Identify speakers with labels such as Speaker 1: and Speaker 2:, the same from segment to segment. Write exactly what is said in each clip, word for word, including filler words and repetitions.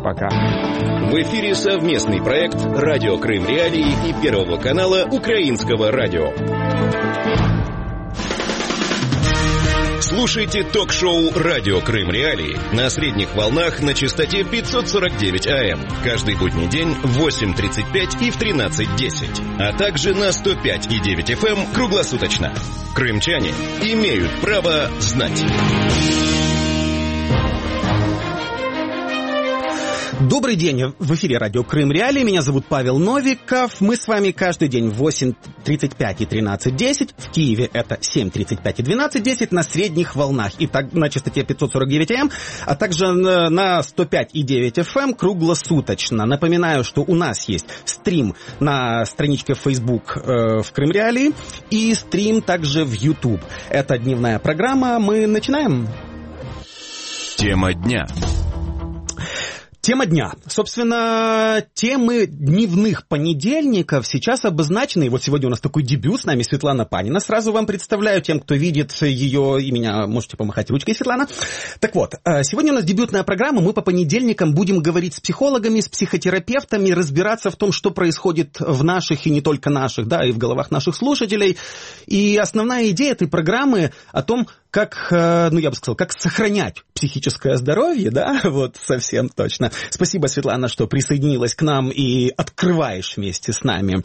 Speaker 1: Пока.
Speaker 2: В эфире совместный проект «Радио Крым Реалии» и Первого канала Украинского радио. Слушайте ток-шоу «Радио Крым Реалии» на средних волнах на частоте пятьсот сорок девять АМ каждый будний день в восемь тридцать пять и в тринадцать десять, а также на сто пять и девять эф эм круглосуточно. Крымчане имеют право знать.
Speaker 3: Добрый день, в эфире радио Крым Реалии, меня зовут Павел Новиков, мы с вами каждый день в восемь тридцать пять и тринадцать десять, в Киеве это семь тридцать пять и двенадцать десять на средних волнах, и так, на частоте пятьсот сорок девять АМ, а также на сто пять и девять эф эм круглосуточно. Напоминаю, что у нас есть стрим на страничке в Facebook э, в Крым Реалии и стрим также в YouTube. Это дневная программа, мы начинаем.
Speaker 2: Тема дня.
Speaker 3: Тема дня. Собственно, темы дневных понедельников сейчас обозначены. И вот сегодня у нас такой дебют, с нами Светлана Панина. Сразу вам представляю, тем, кто видит ее и меня, можете помахать ручкой, Светлана. Так вот, сегодня у нас дебютная программа. Мы по понедельникам будем говорить с психологами, с психотерапевтами, разбираться в том, что происходит в наших и не только наших, да, и в головах наших слушателей. И основная идея этой программы о том, как, ну, я бы сказал, как сохранять психическое здоровье, да, вот совсем точно. Спасибо, Светлана, что присоединилась к нам и открываешь вместе с нами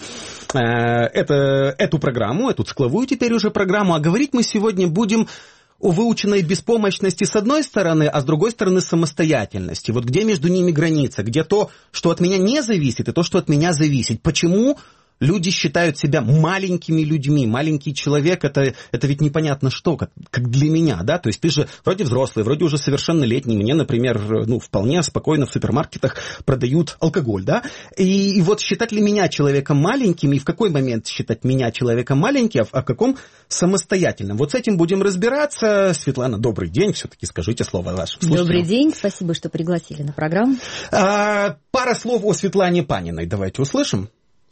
Speaker 3: это, эту программу, эту цикловую теперь уже программу. А говорить мы сегодня будем о выученной беспомощности с одной стороны, а с другой стороны самостоятельности. Вот где между ними граница, где то, что от меня не зависит, и то, что от меня зависит. Почему люди считают себя маленькими людьми? Маленький человек это, – это ведь непонятно что, как, как для меня, да? То есть ты же вроде взрослый, вроде уже совершеннолетний. Мне, например, ну, вполне спокойно в супермаркетах продают алкоголь, да? И, и вот считать ли меня человеком маленьким, и в какой момент считать меня человеком маленьким, а в каком самостоятельным? Вот с этим будем разбираться. Светлана, добрый день. Все-таки скажите слово ваше.
Speaker 4: Добрый день. Спасибо, что пригласили на программу.
Speaker 3: А, пара слов о Светлане Паниной. Давайте услышим.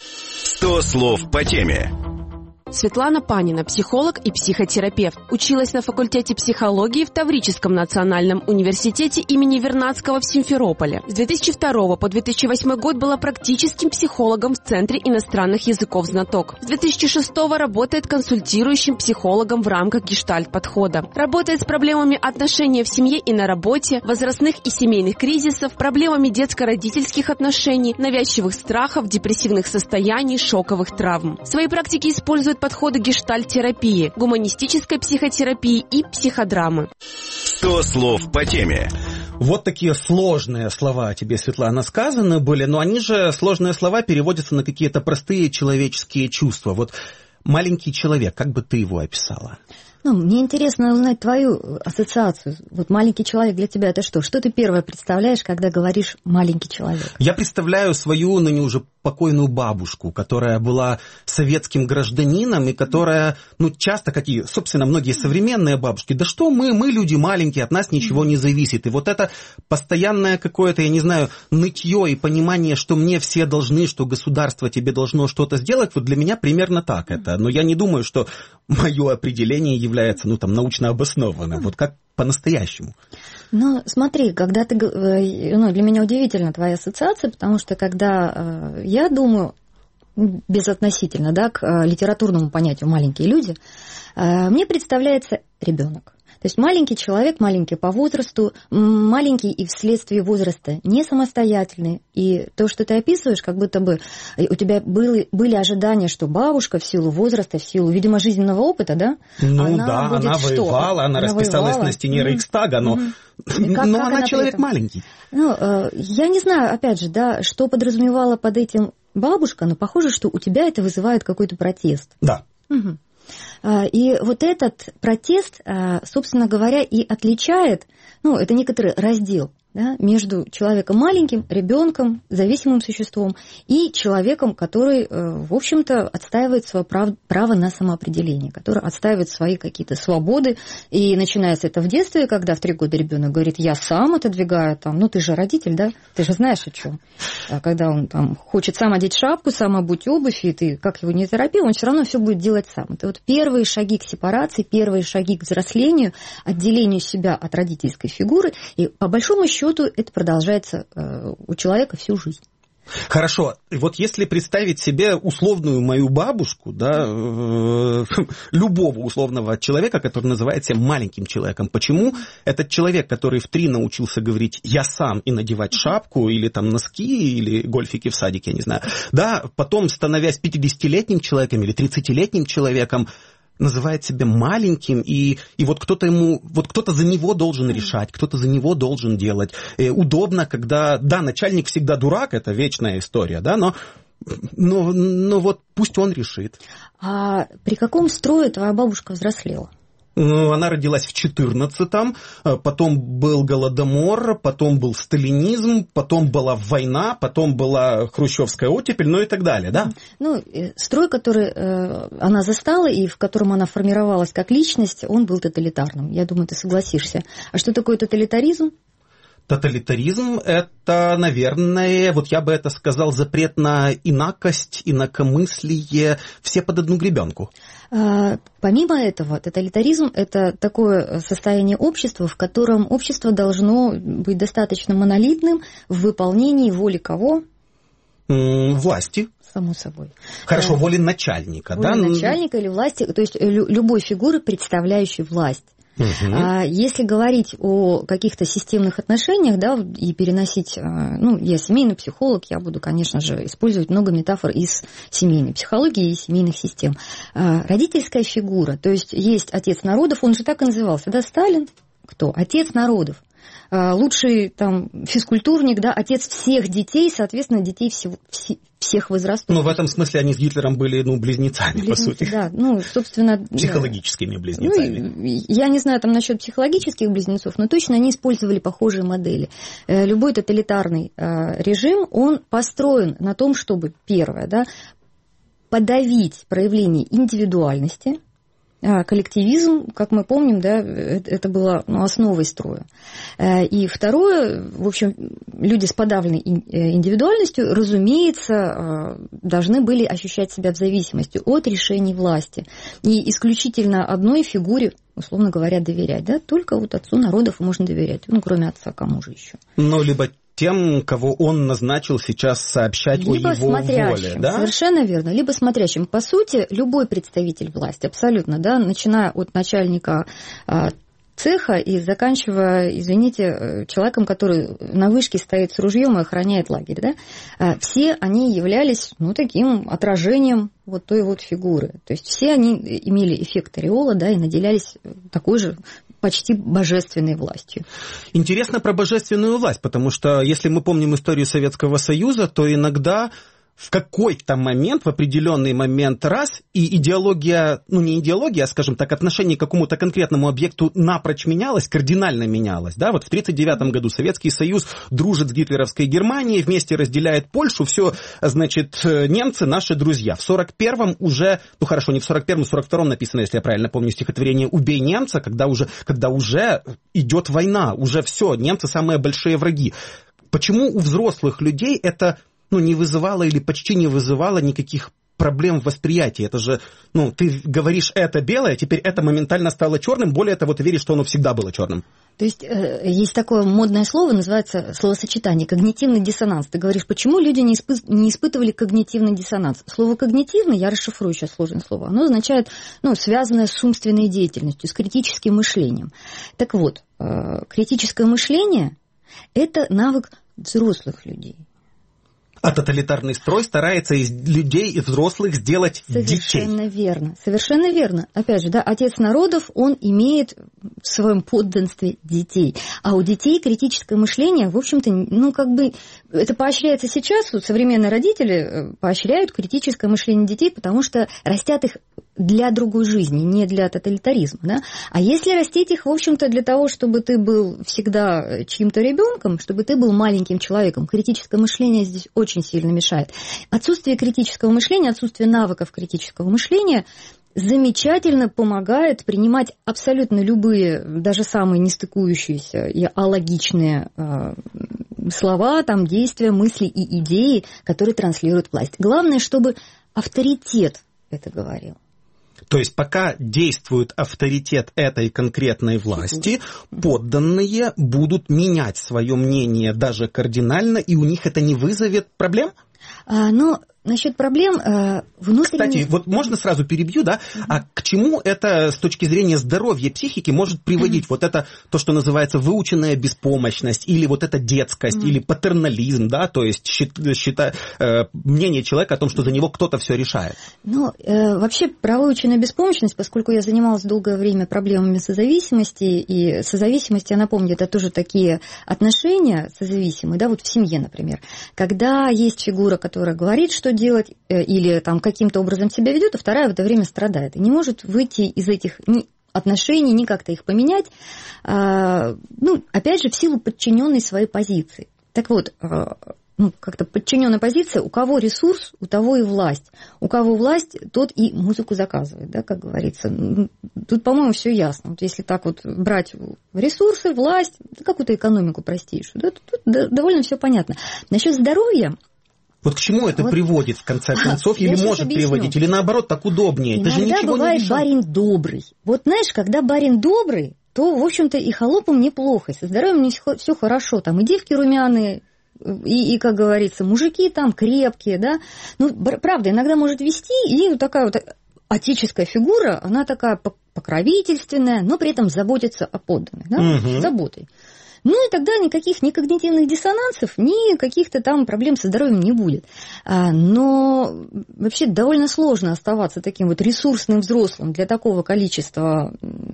Speaker 2: сто слов по теме.
Speaker 5: Светлана Панина, психолог и психотерапевт. Училась на факультете психологии в Таврическом национальном университете имени Вернадского в Симферополе. С две тысячи второго по две тысячи восьмой год была практическим психологом в Центре иностранных языков «Знаток». С две тысячи шестого работает консультирующим психологом в рамках гештальт-подхода. Работает с проблемами отношений в семье и на работе, возрастных и семейных кризисов, проблемами детско-родительских отношений, навязчивых страхов, депрессивных состояний, шоковых травм. В своей практике использует подходы гештальт-терапии, гуманистической психотерапии и психодрамы.
Speaker 2: сто слов по теме.
Speaker 3: Вот такие сложные слова тебе, Светлана, сказаны были, но они же, сложные слова, переводятся на какие-то простые человеческие чувства. Вот маленький человек, как бы ты его описала?
Speaker 4: Ну, мне интересно узнать твою ассоциацию. Вот маленький человек для тебя это что? Что ты первое представляешь, когда говоришь «маленький человек»?
Speaker 3: Я представляю свою, ныне уже покойную бабушку, которая была советским гражданином и которая, ну, часто, как и, собственно, многие современные бабушки, да что мы, мы люди маленькие, от нас ничего не зависит. И вот это постоянное какое-то, я не знаю, нытье и понимание, что мне все должны, что государство тебе должно что-то сделать, вот для меня примерно так это. Но я не думаю, что мое определение является, ну, там, научно обоснованным. Вот как по-настоящему?
Speaker 4: Ну, смотри, когда ты... Ну, для меня удивительна твоя ассоциация, потому что когда я думаю, безотносительно, да, к литературному понятию «маленькие люди», мне представляется ребенок. То есть маленький человек, маленький по возрасту, маленький и вследствие возраста не самостоятельный. И то, что ты описываешь, как будто бы у тебя были, были ожидания, что бабушка в силу возраста, в силу, видимо, жизненного опыта, да?
Speaker 3: Ну
Speaker 4: она
Speaker 3: да,
Speaker 4: будет
Speaker 3: она
Speaker 4: что?
Speaker 3: воевала, она, она расписалась
Speaker 4: воевала.
Speaker 3: на стене Рейхстага, но,
Speaker 4: mm-hmm. как,
Speaker 3: но
Speaker 4: как
Speaker 3: она, она человек
Speaker 4: этом...
Speaker 3: маленький.
Speaker 4: Ну, я не знаю, опять же, да, что подразумевала под этим бабушка, но похоже, что у тебя это вызывает какой-то протест.
Speaker 3: Да.
Speaker 4: Угу. И вот этот протест, собственно говоря, и отличает, ну, это некоторый раздел, да, между человеком маленьким, ребенком, зависимым существом и человеком, который, в общем-то, отстаивает свое право, право на самоопределение, который отстаивает свои какие-то свободы. И начинается это в детстве, когда в три года ребенок говорит: я сам отодвигаю, там, ну ты же родитель, да, ты же знаешь о чем. А когда он там хочет сам одеть шапку, сам обуть обувь, и ты как его не торопил, он все равно все будет делать сам. Это вот первые шаги к сепарации, первые шаги к взрослению, отделению себя от родительской фигуры. И по большому счету счету это продолжается у человека всю жизнь.
Speaker 3: Хорошо, и вот если представить себе условную мою бабушку, да, э, любого условного человека, который называет себя маленьким человеком, почему этот человек, который в три научился говорить «я сам» и надевать шапку, или там носки, или гольфики в садике, я не знаю, да, потом, становясь пятидесятилетним человеком или тридцатилетним человеком, называет себя маленьким, и, и вот кто-то ему, вот кто-то за него должен решать, кто-то за него должен делать. И удобно, когда, да, начальник всегда дурак, это вечная история, да, но, но, но вот пусть он решит.
Speaker 4: А при каком строе твоя бабушка взрослела?
Speaker 3: Она родилась в четырнадцатом, потом был Голодомор, потом был сталинизм, потом была война, потом была хрущевская оттепель, ну и так далее, да?
Speaker 4: Ну, строй, который э, она застала и в котором она формировалась как личность, он был тоталитарным. Я думаю, ты согласишься. А что такое тоталитаризм?
Speaker 3: Тоталитаризм – это, наверное, вот я бы это сказал, запрет на инакость, инакомыслие, все под одну гребенку.
Speaker 4: А, помимо этого, тоталитаризм – это такое состояние общества, в котором общество должно быть достаточно монолитным в выполнении воли кого?
Speaker 3: Власти.
Speaker 4: Само собой.
Speaker 3: Хорошо, воли начальника.
Speaker 4: Воли
Speaker 3: да?
Speaker 4: начальника или власти, то есть любой фигуры, представляющей власть.
Speaker 3: Угу.
Speaker 4: А если говорить о каких-то системных отношениях, да, и переносить, ну, я семейный психолог, я буду, конечно же, использовать много метафор из семейной психологии и семейных систем. Родительская фигура, то есть есть отец народов, он же так и назывался, да, Сталин, кто? Отец народов. Лучший там физкультурник, да, отец всех детей, соответственно, детей всего, всех возрастов.
Speaker 3: Ну, в этом смысле они с Гитлером были, ну, близнецами, Близнецы, по сути.
Speaker 4: Да, ну, собственно...
Speaker 3: Психологическими близнецами.
Speaker 4: Ну, я не знаю там насчет психологических близнецов, но точно они использовали похожие модели. Любой тоталитарный режим, он построен на том, чтобы, первое, да, подавить проявление индивидуальности. Коллективизм, как мы помним, да, это было, ну, основой строя. И второе, в общем, люди с подавленной индивидуальностью, разумеется, должны были ощущать себя в зависимости от решений власти. И исключительно одной фигуре, условно говоря, доверять. Да? Только вот отцу народов можно доверять. Ну, кроме отца, кому же еще?
Speaker 3: Ну, либо тем, кого он назначил сейчас сообщать либо о его воле, да?
Speaker 4: Совершенно верно, либо смотрящим. По сути, любой представитель власти, абсолютно, да, начиная от начальника цеха и заканчивая, извините, человеком, который на вышке стоит с ружьем и охраняет лагерь, да, все они являлись, ну, таким отражением вот той вот фигуры. То есть все они имели эффект ореола, да, и наделялись такой же почти божественной властью.
Speaker 3: Интересно про божественную власть, потому что если мы помним историю Советского Союза, то иногда в какой-то момент, в определенный момент раз, и идеология, ну не идеология, а, скажем так, отношение к какому-то конкретному объекту напрочь менялось, кардинально менялось. Да? Вот в тридцать девятом году Советский Союз дружит с гитлеровской Германией, вместе разделяет Польшу, все, значит, немцы наши друзья. В сорок первом уже, ну хорошо, не в сорок первом, в сорок втором написано, если я правильно помню, стихотворение «Убей немца», когда уже, когда уже идет война, уже все, немцы самые большие враги. Почему у взрослых людей это... ну, не вызывало или почти не вызывало никаких проблем в восприятии? Это же, ну, ты говоришь, это белое, теперь это моментально стало черным, более того, ты веришь, что оно всегда было черным.
Speaker 4: То есть э, есть такое модное слово, называется словосочетание когнитивный диссонанс. Ты говоришь, почему люди не, испы- не испытывали когнитивный диссонанс? Слово когнитивный, я расшифрую сейчас сложное слово, оно означает, ну, связанное с умственной деятельностью, с критическим мышлением. Так вот, э, критическое мышление – это навык взрослых людей.
Speaker 3: А тоталитарный строй старается из людей и взрослых сделать
Speaker 4: Совершенно
Speaker 3: детей.
Speaker 4: Совершенно верно. Совершенно верно. Опять же, да, отец народов, он имеет в своем подданстве детей. А у детей критическое мышление, в общем-то, ну, как бы, это поощряется сейчас. Вот современные родители поощряют критическое мышление детей, потому что растят их для другой жизни, не для тоталитаризма. Да? А если растить их, в общем-то, для того, чтобы ты был всегда чьим-то ребенком, чтобы ты был маленьким человеком, критическое мышление здесь очень сильно мешает. Отсутствие критического мышления, отсутствие навыков критического мышления замечательно помогает принимать абсолютно любые, даже самые нестыкующиеся и алогичные э, слова, там, действия, мысли и идеи, которые транслирует власть. Главное, чтобы авторитет это говорил.
Speaker 3: То есть пока действует авторитет этой конкретной власти, подданные будут менять свое мнение даже кардинально, и у них это не вызовет проблем?
Speaker 4: А, ну, насчет проблем э, внутренних...
Speaker 3: Кстати, вот можно сразу перебью, да? Mm-hmm. А к чему это с точки зрения здоровья психики может приводить? Mm-hmm. Вот это то, что называется выученная беспомощность, или вот эта детскость, mm-hmm. или патернализм, да? То есть счита, э, мнение человека о том, что за него кто-то все решает.
Speaker 4: Ну, э, вообще про выученную беспомощность, поскольку я занималась долгое время проблемами созависимости, и созависимость, я напомню, это тоже такие отношения созависимые, да, вот в семье, например, когда есть фигура, которая говорит, что делать, или там каким-то образом себя ведет, а вторая в это время страдает. И не может выйти из этих отношений, ни как-то их поменять, ну, опять же, в силу подчиненной своей позиции. Так вот, ну, как-то подчиненная позиция, у кого ресурс, у того и власть. У кого власть, тот и музыку заказывает, да, как говорится. Тут, по-моему, все ясно. Вот если так вот брать ресурсы, власть, какую-то экономику простейшую, да, тут довольно все понятно. Насчет здоровья.
Speaker 3: Вот к чему это вот приводит, в конце концов, а, или может объясню. приводить, или наоборот, так удобнее?
Speaker 4: Иногда
Speaker 3: это же ничего
Speaker 4: бывает
Speaker 3: не решает.
Speaker 4: Барин добрый. Вот знаешь, когда барин добрый, то, в общем-то, и холопам неплохо, и со здоровьем не все хорошо. Там и девки румяные, и, и, как говорится, мужики там крепкие, да. Ну, правда, иногда может вести, и вот такая вот отеческая фигура, она такая покровительственная, но при этом заботится о подданных, да, угу. заботой. Ну и тогда никаких ни когнитивных диссонансов, ни каких-то там проблем со здоровьем не будет. Но вообще довольно сложно оставаться таким вот ресурсным взрослым для такого количества,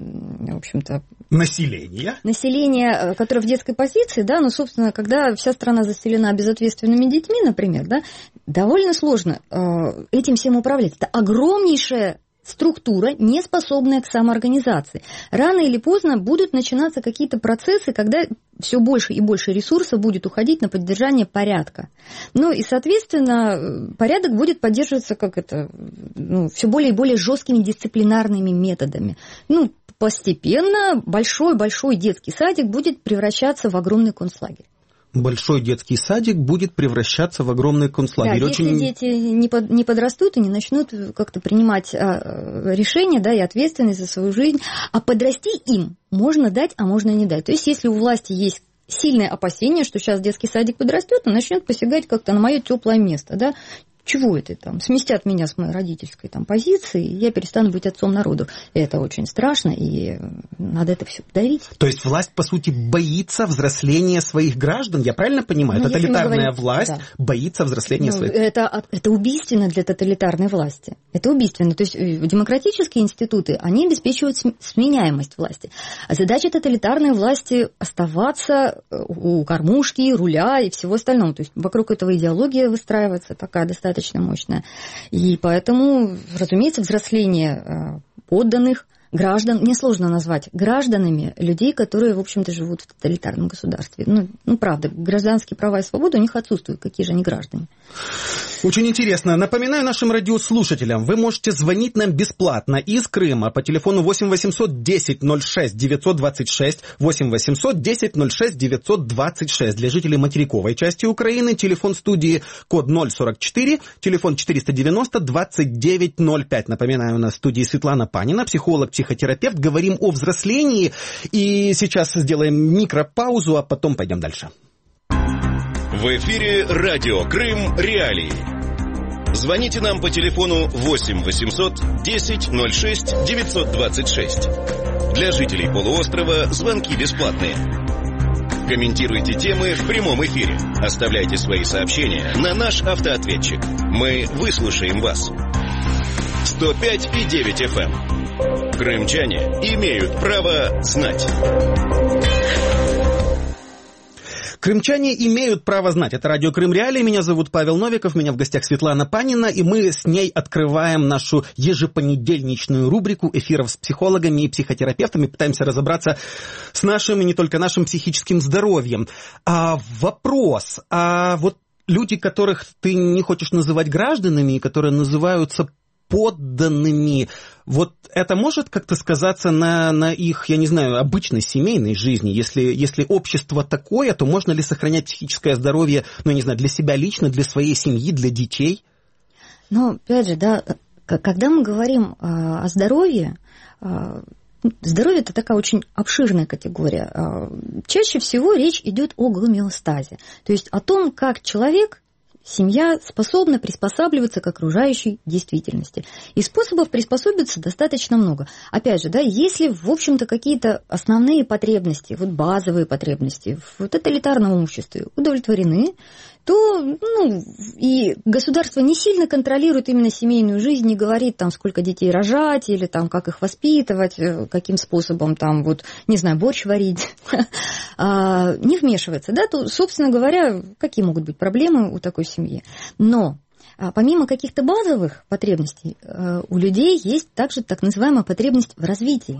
Speaker 4: в общем-то...
Speaker 3: Населения.
Speaker 4: Населения, которое в детской позиции, да, ну, собственно, когда вся страна заселена безответственными детьми, например, да, довольно сложно этим всем управлять. Это огромнейшая структура, не способная к самоорганизации. Рано или поздно будут начинаться какие-то процессы, когда все больше и больше ресурсов будет уходить на поддержание порядка. Ну и, соответственно, порядок будет поддерживаться как это, ну, все более и более жесткими дисциплинарными методами. Ну, постепенно большой-большой детский садик будет превращаться в огромный концлагерь.
Speaker 3: Большой детский садик будет превращаться в огромный концлагерь.
Speaker 4: Да,
Speaker 3: Очень...
Speaker 4: если дети не, под, не подрастут и не начнут как-то принимать а, решения, да, и ответственность за свою жизнь, а подрасти им можно дать, а можно не дать. То есть, если у власти есть сильное опасение, что сейчас детский садик подрастет, он начнет посягать как-то на мое теплое место, да. Чего это там? Сместят меня с моей родительской там позиции, и я перестану быть отцом народу. И это очень страшно, и надо это все подавить.
Speaker 3: То есть власть, по сути, боится взросления своих граждан? Я правильно понимаю? Ну, тоталитарная говорим, власть да. боится взросления ну, своих...
Speaker 4: Это, это убийственно для тоталитарной власти. Это убийственно. То есть демократические институты, они обеспечивают сменяемость власти. А задача тоталитарной власти оставаться у кормушки, руля и всего остального. То есть вокруг этого идеология выстраивается такая достаточно достаточно мощная. И поэтому, разумеется, взросление подданных граждан, мне сложно назвать гражданами людей, которые, в общем-то, живут в тоталитарном государстве. Ну, ну, правда, гражданские права и свободы у них отсутствуют. Какие же они граждане?
Speaker 3: Очень интересно. Напоминаю нашим радиослушателям, вы можете звонить нам бесплатно из Крыма по телефону восемь восемьсот десять ноль шесть девятьсот двадцать шесть, восемь восемьсот десять ноль шесть девятьсот двадцать шесть. Для жителей материковой части Украины телефон студии код ноль сорок четыре, телефон четыреста девяносто двадцать девять ноль пять. Напоминаю, у нас в студии Светлана Панина, психолог, психотерапевт. Говорим о взрослении. И сейчас сделаем микропаузу, а потом пойдем дальше.
Speaker 2: В эфире радио Крым Реалии. Звоните нам по телефону восемь восемьсот десять ноль шесть девятьсот двадцать шесть. Для жителей полуострова звонки бесплатные. Комментируйте темы в прямом эфире. Оставляйте свои сообщения на наш автоответчик. Мы выслушаем вас. сто пять и девять эф эм. Крымчане имеют право знать.
Speaker 3: Крымчане имеют право знать. Это радио Крым Реалии. Меня зовут Павел Новиков. У меня в гостях Светлана Панина. И мы с ней открываем нашу ежепонедельничную рубрику эфиров с психологами и психотерапевтами. Пытаемся разобраться с нашим и не только нашим психическим здоровьем. А вопрос. А вот люди, которых ты не хочешь называть гражданами, и которые называются подданными, вот это может как-то сказаться на, на их, я не знаю, обычной семейной жизни? Если, если общество такое, то можно ли сохранять психическое здоровье, ну, я не знаю, для себя лично, для своей семьи, для детей?
Speaker 4: Ну, опять же, да, Когда мы говорим о здоровье, здоровье – это такая очень обширная категория. Чаще всего речь идет о гомеостазе, то есть о том, как человек, семья способна приспосабливаться к окружающей действительности. И способов приспособиться достаточно много. Опять же, да, если, в общем-то, какие-то основные потребности, вот базовые потребности в тоталитарном обществе удовлетворены, то ну, и государство не сильно контролирует именно семейную жизнь, не говорит, там, сколько детей рожать, или там, как их воспитывать, каким способом, там, вот, не знаю, борщ варить, не вмешивается, да, то, собственно говоря, какие могут быть проблемы у такой семьи. Но помимо каких-то базовых потребностей, у людей есть также так называемая потребность в развитии.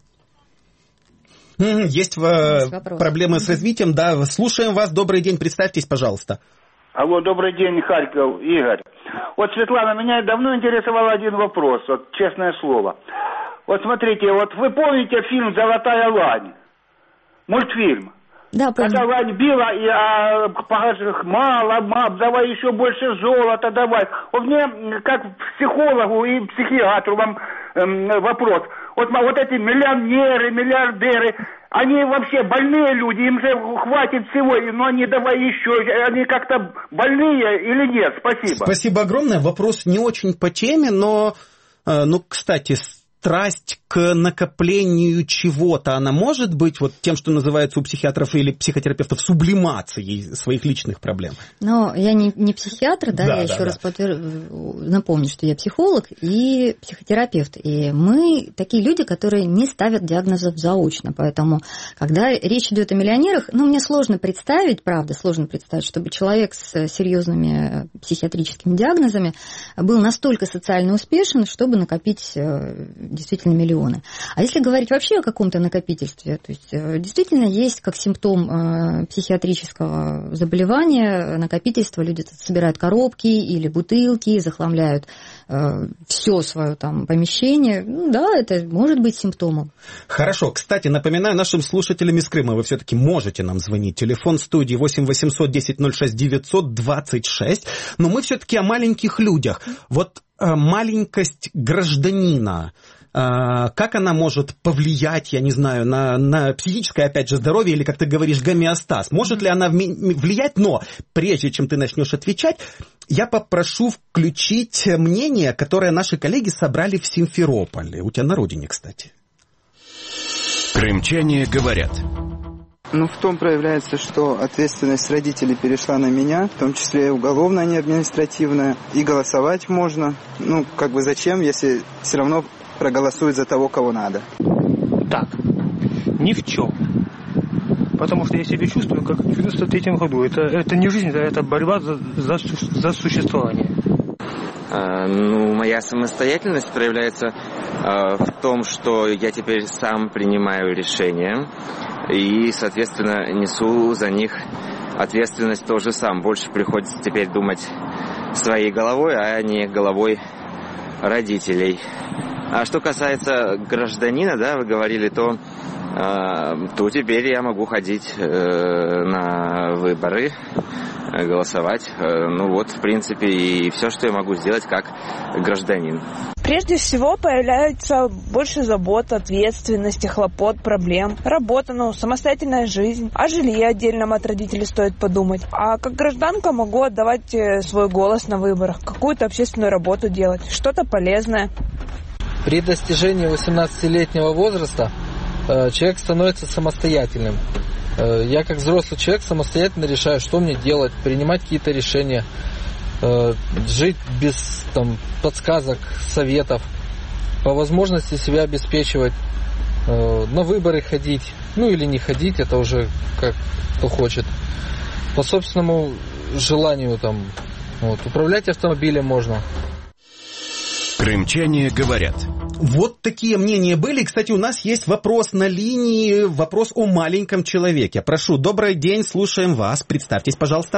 Speaker 3: Есть, есть проблемы с развитием, да. Слушаем вас. Добрый день, представьтесь, пожалуйста.
Speaker 1: Алло, добрый день, Харьков, Игорь. Вот, Светлана, меня давно интересовал один вопрос, вот честное слово. Вот смотрите, вот вы помните фильм «Золотая лань»? Мультфильм.
Speaker 4: Да, помню.
Speaker 1: Когда лань била, и а, мало, мало, давай еще больше золота, давай. Вот мне, как психологу и психиатру, вам эм, вопрос. Вот, вот эти миллионеры, миллиардеры, они вообще больные люди, им же хватит всего, но они давай еще, они как-то больные или нет? Спасибо.
Speaker 3: Спасибо огромное. Вопрос не очень по теме, но, ну, кстати, страсть к накоплению чего-то, она может быть вот тем, что называется у психиатров или психотерапевтов сублимацией своих личных проблем?
Speaker 4: Но я не, не психиатр, да, да я да, еще да. раз подтвер... напомню, что я психолог и психотерапевт. И мы такие люди, которые не ставят диагнозов заочно. Поэтому, когда речь идет о миллионерах, ну, мне сложно представить, правда, сложно представить, чтобы человек с серьезными психиатрическими диагнозами был настолько социально успешен, чтобы накопить действительно миллионы. А если говорить вообще о каком-то накопительстве, то есть действительно есть как симптом психиатрического заболевания накопительство, люди собирают коробки или бутылки, захламляют все свое там помещение. Ну, да, это может быть симптомом.
Speaker 3: Хорошо. Кстати, напоминаю нашим слушателям из Крыма, вы все-таки можете нам звонить. Телефон студии восемь восемьсот десять ноль шесть девятьсот двадцать шесть. Но мы все-таки о маленьких людях. Вот маленькость гражданина, как она может повлиять, я не знаю, на, на психическое, опять же, здоровье, или, как ты говоришь, гомеостаз? Может ли она влиять? Но прежде чем ты начнешь отвечать, я попрошу включить мнение, которое наши коллеги собрали в Симферополе. У тебя на родине, кстати.
Speaker 2: Крымчане говорят.
Speaker 6: Ну, в том проявляется, что ответственность родителей перешла на меня, в том числе и уголовная, а не административная, и голосовать можно. Ну, как бы зачем, если все равно проголосуют за того, кого надо.
Speaker 7: Так, ни в чем. Потому что я себя чувствую, как в девяносто третьем году. Это, это не жизнь, это борьба за, за, за существование.
Speaker 8: А, ну, моя самостоятельность проявляется а, в том, что я теперь сам принимаю решения и, соответственно, несу за них ответственность тоже сам. Больше приходится теперь думать своей головой, а не головой родителей. А что касается гражданина, да, вы говорили, то, э, то теперь я могу ходить э, на выборы, э, голосовать. Э, ну вот, в принципе, и все, что я могу сделать как гражданин.
Speaker 9: Прежде всего появляется больше забот, ответственности, хлопот, проблем. Работа, ну, самостоятельная жизнь. О жилье отдельном от родителей стоит подумать. А как гражданка могу отдавать свой голос на выборах, какую-то общественную работу делать, что-то полезное.
Speaker 10: При достижении восемнадцатилетнего возраста э, человек становится самостоятельным. Э, я как взрослый человек самостоятельно решаю, что мне делать, принимать какие-то решения, э, жить без там, подсказок, советов, по возможности себя обеспечивать, э, на выборы ходить, ну или не ходить, это уже как кто хочет. По собственному желанию там, вот, управлять автомобилем можно.
Speaker 2: Крымчане говорят.
Speaker 3: Вот такие мнения были. Кстати, у нас есть вопрос на линии, вопрос о маленьком человеке. Прошу, добрый день, слушаем вас. Представьтесь, пожалуйста.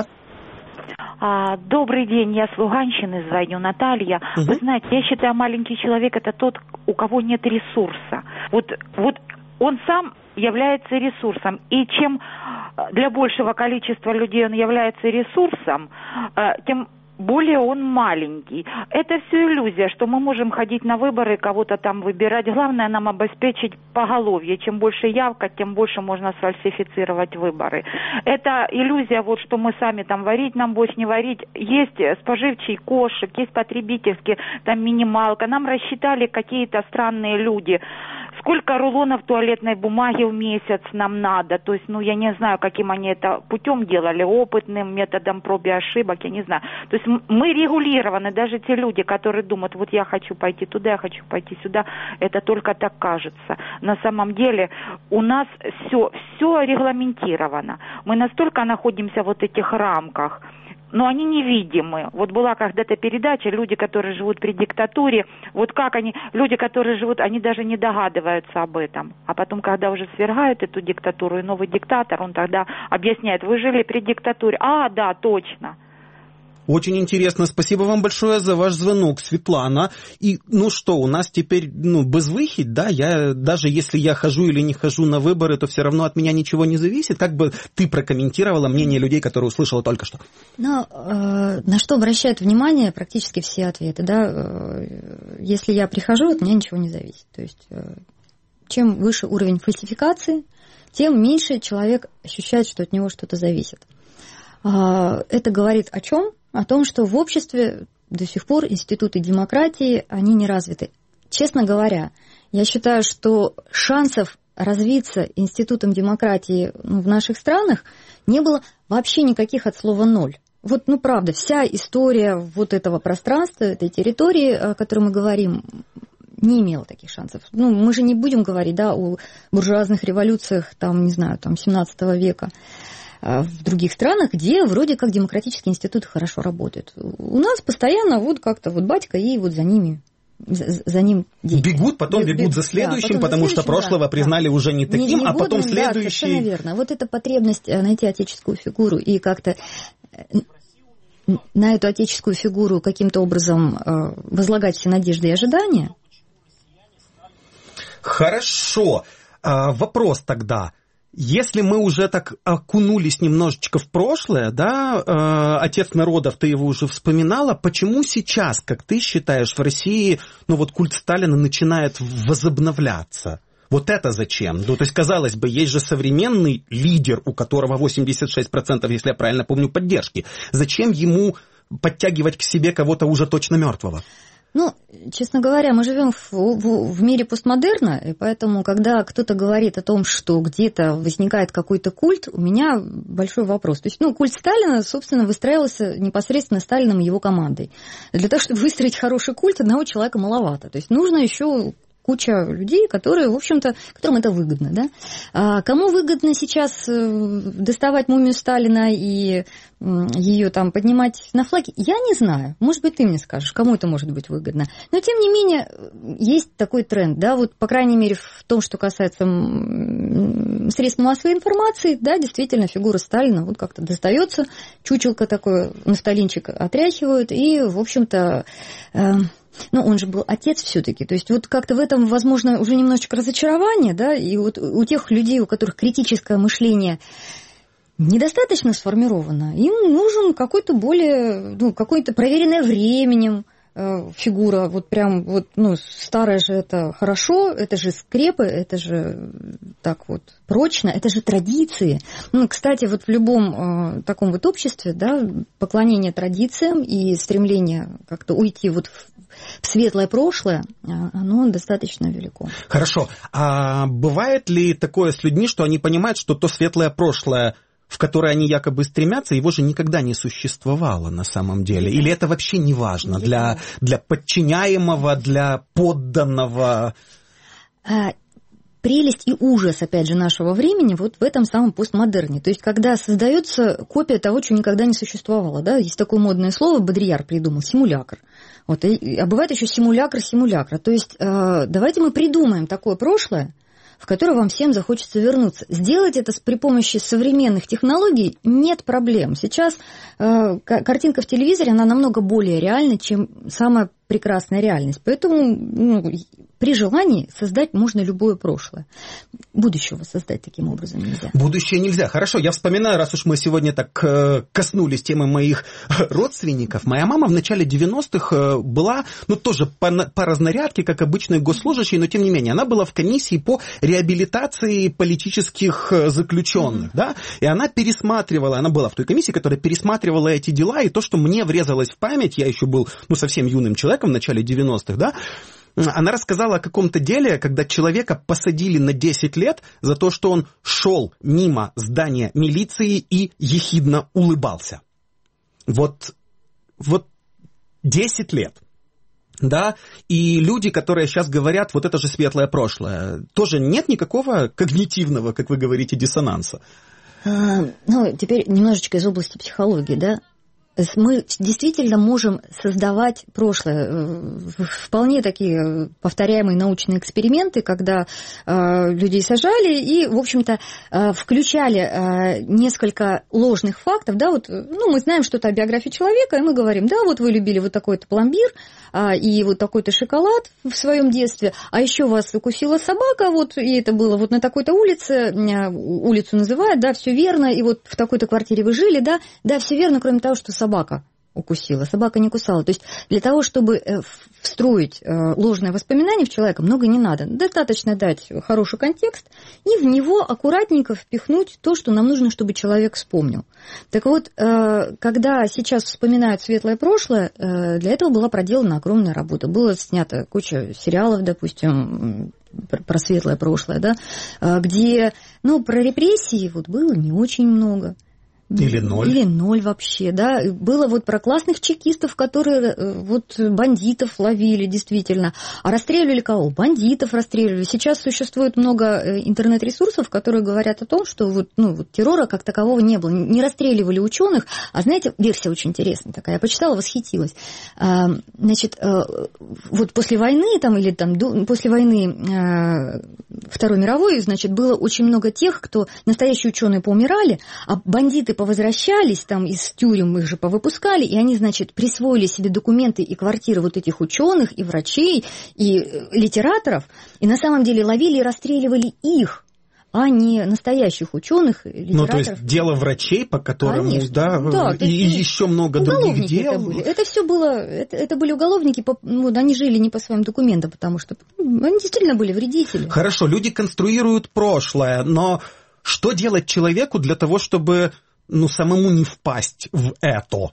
Speaker 11: А, добрый день, я с Луганщины звоню, Наталья. Угу. Вы знаете, я считаю, маленький человек – это тот, у кого нет ресурса. Вот, вот он сам является ресурсом. И чем для большего количества людей он является ресурсом, тем более он маленький. Это все иллюзия, что мы можем ходить на выборы, кого-то там выбирать. Главное нам обеспечить поголовье. Чем больше явка, тем больше можно сфальсифицировать выборы. Это иллюзия, вот что мы сами там варить, нам больше не варить. Есть споживчий кошик, есть потребительский, там минималка. Нам рассчитали какие-то странные люди. Сколько рулонов туалетной бумаги в месяц нам надо? То есть, ну, я не знаю, каким они это путем делали, опытным методом проб и ошибок, я не знаю. То есть мы регулированы, даже те люди, которые думают, вот я хочу пойти туда, я хочу пойти сюда, это только так кажется. На самом деле у нас все, все регламентировано. Мы настолько находимся в вот этих рамках, но они невидимы. Вот была когда-то передача, люди, которые живут при диктатуре, вот как они, люди, которые живут, они даже не догадываются об этом. А потом, когда уже свергают эту диктатуру, и новый диктатор, он тогда объясняет, вы жили при диктатуре. А, да, точно.
Speaker 3: Очень интересно. Спасибо вам большое за ваш звонок, Светлана. И, ну что, у нас теперь, ну, безвыход, да? Я, даже если я хожу или не хожу на выборы, то все равно от меня ничего не зависит. Как бы ты прокомментировала мнение людей, которые услышала только что?
Speaker 4: Ну, э, на что обращают внимание практически все ответы, да? Э, если я прихожу, от меня ничего не зависит. То есть, э, чем выше уровень фальсификации, тем меньше человек ощущает, что от него что-то зависит. Э, это говорит о чем? О том, что в обществе до сих пор институты демократии, они не развиты. Честно говоря, я считаю, что шансов развиться институтом демократии, ну, в наших странах не было вообще никаких от слова ноль. Вот, ну, правда, вся история вот этого пространства, этой территории, о которой мы говорим, не имела таких шансов. Ну, мы же не будем говорить, да, о буржуазных революциях, там, не знаю, там, семнадцатого века. В других странах, где вроде как демократические институты хорошо работают. У нас постоянно вот как-то вот батька и вот за ними, за, за ним дети.
Speaker 3: Бегут, потом бегут, бегут за следующим, да, потому за следующим, что прошлого да, признали да. уже не таким, не, не а годным, потом следующий. Да,
Speaker 4: совершенно верно. Вот эта потребность найти отеческую фигуру и как-то на эту отеческую фигуру каким-то образом возлагать все надежды и ожидания.
Speaker 3: Хорошо. Вопрос тогда. Если мы уже так окунулись немножечко в прошлое, да, э, отец народов, ты его уже вспоминала, почему сейчас, как ты считаешь, в России, ну вот культ Сталина начинает возобновляться? Вот это зачем? Ну, то есть, казалось бы, есть же современный лидер, у которого восемьдесят шесть процентов, если я правильно помню, поддержки. Зачем ему подтягивать к себе кого-то уже точно мертвого?
Speaker 4: Ну, честно говоря, мы живем в, в, в мире постмодерна, и поэтому, когда кто-то говорит о том, что где-то возникает какой-то культ, у меня большой вопрос. То есть, ну, культ Сталина, собственно, выстраивался непосредственно Сталином и его командой. Для того, чтобы выстроить хороший культ, одного человека маловато. То есть, нужно еще куча людей, которые, в общем-то, которым это выгодно, да? А кому выгодно сейчас доставать мумию Сталина и ее там поднимать на флаги, я не знаю. Может быть, ты мне скажешь, кому это может быть выгодно. Но, тем не менее, есть такой тренд, да, вот, по крайней мере, в том, что касается средств массовой информации, да, действительно, фигура Сталина вот как-то достается, чучелка такое, нафталинчик отряхивают, и, в общем-то, э, ну, он же был отец все-таки, то есть вот как-то в этом, возможно, уже немножечко разочарование, да, и вот у тех людей, у которых критическое мышление недостаточно сформировано, им нужен какой-то более, ну, какой-то проверенное временем э, фигура, вот прям, вот, ну, старая же это хорошо, это же скрепы, это же так вот прочно, это же традиции. Ну, кстати, вот в любом э, таком вот обществе, да, поклонение традициям и стремление как-то уйти вот в светлое прошлое, оно достаточно велико.
Speaker 3: Хорошо. А бывает ли такое с людьми, что они понимают, что то светлое прошлое, в которое они якобы стремятся, его же никогда не существовало на самом деле? Или это вообще не важно для, для подчиняемого, для подданного?
Speaker 4: Прелесть и ужас, опять же, нашего времени вот в этом самом постмодерне. То есть, когда создается копия того, чего никогда не существовало. Да? Есть такое модное слово, Бодрияр придумал, симулякр. Вот, и, а бывает еще симулякр симулякра. То есть, э, давайте мы придумаем такое прошлое, в которое вам всем захочется вернуться. Сделать это при помощи современных технологий нет проблем. Сейчас э, картинка в телевизоре, она намного более реальна, чем самая прекрасная реальность. Поэтому, ну, при желании создать можно любое прошлое. Будущего создать таким образом нельзя.
Speaker 3: Будущее нельзя. Хорошо, я вспоминаю, раз уж мы сегодня так э, коснулись темы моих родственников. Моя мама в начале девяностых э, была, ну, тоже по, по разнарядке, как обычный госслужащий, но тем не менее, она была в комиссии по реабилитации политических заключенных, mm-hmm. да, и она пересматривала, она была в той комиссии, которая пересматривала эти дела, и то, что мне врезалось в память, я еще был, ну, совсем юным человеком в начале девяностых, да, она рассказала о каком-то деле, когда человека посадили на десять лет за то, что он шел мимо здания милиции и ехидно улыбался. Вот, вот десять лет. Да, и люди, которые сейчас говорят, вот это же светлое прошлое, тоже нет никакого когнитивного, как вы говорите, диссонанса.
Speaker 4: А, ну, теперь немножечко из области психологии, да. Мы действительно можем создавать прошлое. Вполне такие повторяемые научные эксперименты, когда э, людей сажали и, в общем-то, э, включали э, несколько ложных фактов. Да, вот, ну, мы знаем что-то о биографии человека, и мы говорим, да, вот вы любили вот такой-то пломбир э, и вот такой-то шоколад в своем детстве, а еще вас укусила собака, вот, и это было вот на такой-то улице, э, улицу называют, да, все верно, и вот в такой-то квартире вы жили, да, да, все верно, кроме того, что собака Собака укусила, собака не кусала. То есть для того, чтобы встроить ложное воспоминание в человека, много не надо. Достаточно дать хороший контекст и в него аккуратненько впихнуть то, что нам нужно, чтобы человек вспомнил. Так вот, когда сейчас вспоминают светлое прошлое, для этого была проделана огромная работа. Было снято куча сериалов, допустим, про светлое прошлое, да, где, ну, про репрессии вот было не очень много.
Speaker 3: Или ноль.
Speaker 4: Или ноль вообще, да. Было вот про классных чекистов, которые вот бандитов ловили, действительно. А расстреливали кого? Бандитов расстреливали. Сейчас существует много интернет-ресурсов, которые говорят о том, что вот, ну, вот террора как такового не было. Не расстреливали ученых. А знаете, версия очень интересная такая. Я почитала, восхитилась. Значит, вот после войны, там, или там, после войны Второй мировой, значит, было очень много тех, кто настоящие ученые поумирали, а бандиты повозвращались, там из тюрем их же повыпускали, и они, значит, присвоили себе документы и квартиры вот этих ученых, и врачей, и литераторов, и на самом деле ловили и расстреливали их, а не настоящих ученых, литераторов.
Speaker 3: Ну, то есть дело врачей, по которому, Конечно. да, да и, и еще много других дел.
Speaker 4: Это, были. это все было, это, это были уголовники, ну, они жили не по своим документам, потому что ну, они действительно были вредители.
Speaker 3: Хорошо, люди конструируют прошлое, но что делать человеку для того, чтобы, ну, самому не впасть в это?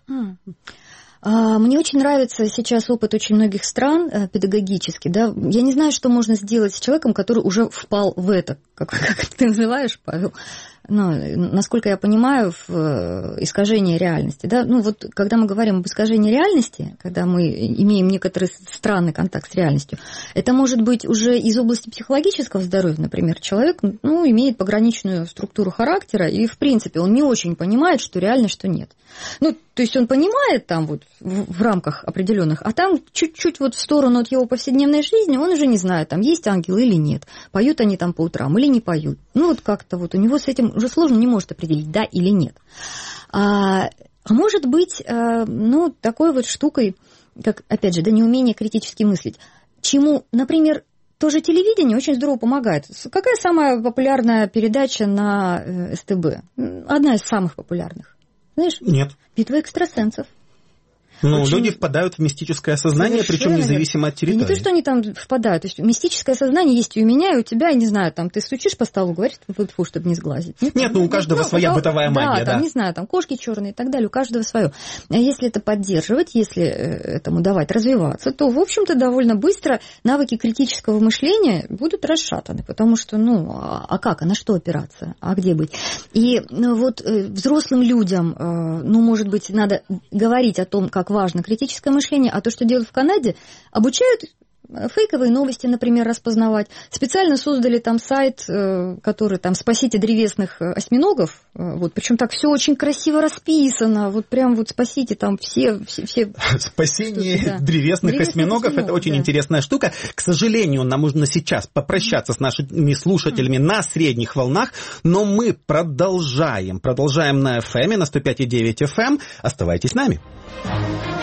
Speaker 4: Мне очень нравится сейчас опыт очень многих стран педагогический. Да? Я не знаю, что можно сделать с человеком, который уже впал в это, как, как ты называешь, Павел. Ну, насколько я понимаю, в искажение реальности. Да? Ну, вот, когда мы говорим об искажении реальности, когда мы имеем некоторый странный контакт с реальностью, это может быть уже из области психологического здоровья, например, человек, ну, имеет пограничную структуру характера, и, в принципе, он не очень понимает, что реально, что нет. Ну, то есть он понимает там вот в, в рамках определенных, а там чуть-чуть вот в сторону от его повседневной жизни он уже не знает, там есть ангелы или нет, поют они там по утрам или не поют. Ну, вот как-то вот у него с этим уже сложно, не может определить, да или нет. А, а может быть, а, ну, такой вот штукой, как, опять же, да, неумение критически мыслить, чему, например, тоже телевидение очень здорово помогает. Какая самая популярная передача на э, СТБ? Одна из самых популярных. Знаешь?
Speaker 3: Нет.
Speaker 4: «Битва экстрасенсов».
Speaker 3: Ну, очень... люди впадают в мистическое сознание, причем независимо от территории.
Speaker 4: И не то, что они там впадают. То есть мистическое сознание есть и у меня, и у тебя, я не знаю, там ты стучишь по столу, говоришь, фу, чтобы не сглазить. Нет,
Speaker 3: Нет, ну у каждого ну, своя ну, бытовая магия,
Speaker 4: да.
Speaker 3: Да,
Speaker 4: там, не знаю, там кошки черные и так далее, у каждого свое. А если это поддерживать, если этому давать развиваться, то, в общем-то, довольно быстро навыки критического мышления будут расшатаны, потому что, ну, а как, а на что опираться, а где быть? И ну, вот взрослым людям, ну, может быть, надо говорить о том, как важно критическое мышление, а то, что делают в Канаде, обучают фейковые новости, например, распознавать. Специально создали там сайт, который там «Спасите древесных осьминогов». Вот, причем так все очень красиво расписано. Вот прям вот спасите там все... все, все
Speaker 3: Спасение штуки, да. древесных, древесных осьминогов, осьминогов – это очень да. интересная штука. К сожалению, нам нужно сейчас попрощаться с нашими слушателями mm. на средних волнах, но мы продолжаем. Продолжаем на эф эм, на сто пять и девять эф эм. Оставайтесь с нами.